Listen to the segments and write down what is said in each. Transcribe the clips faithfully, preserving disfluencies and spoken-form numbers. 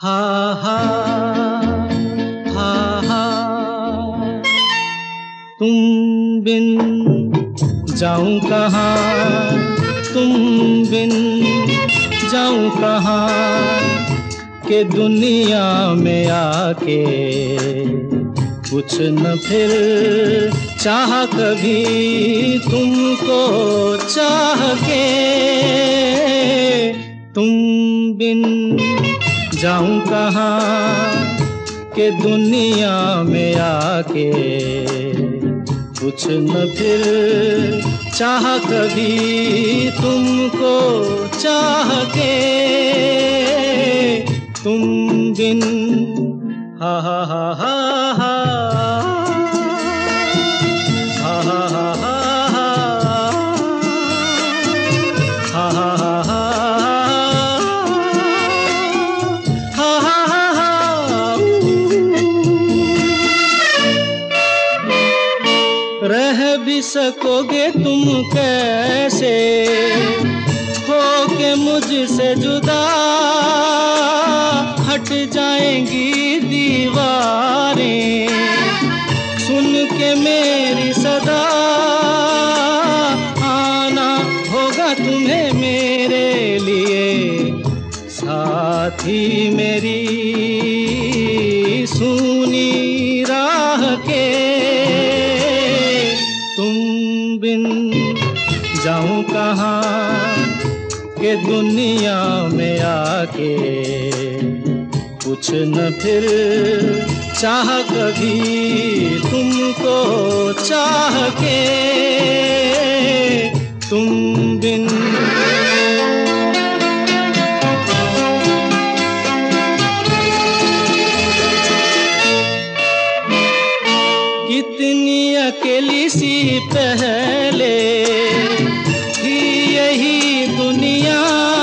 हा हा हा हा तुम बिन जाऊं कहाँ, तुम बिन जाऊं कहाँ, के दुनिया में आके कुछ न फिर चाह कभी तुमको चाह के। तुम बिन जाऊं कहाँ, के दुनिया में आके कुछ न फिर चाह कभी तुमको चाह के। तुम बिन हा हा हा हा हा हा हा हा हा हा हा हा रह भी सकोगे तुम कैसे हो के मुझसे जुदा, हट जाएंगी दीवारें सुन के मेरी सदा। आना होगा तुम्हें मेरे लिए साथी मेरी सुनी राह के। तुम बिन जाऊं कहाँ, के दुनिया में आके कुछ न फिर चाह कभी तुमको चाह के। तुम बिन कितनी अकेली सी पहले थी यही दुनिया,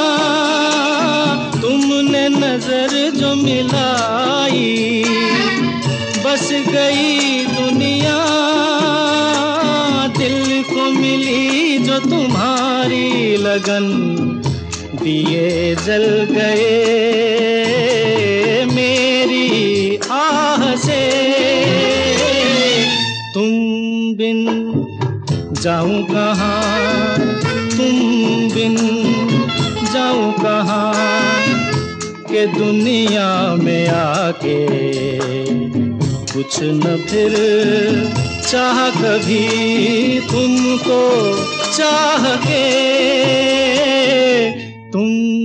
तुमने नजर जो मिलाई बस गई दुनिया। दिल को मिली जो तुम्हारी लगन, दिए जल गए मेरी आह से। तुम बिन जाऊं कहाँ, तुम बिन जाऊं कहाँ, के दुनिया में आके कुछ न फिर चाह कभी तुमको चाह के। तुम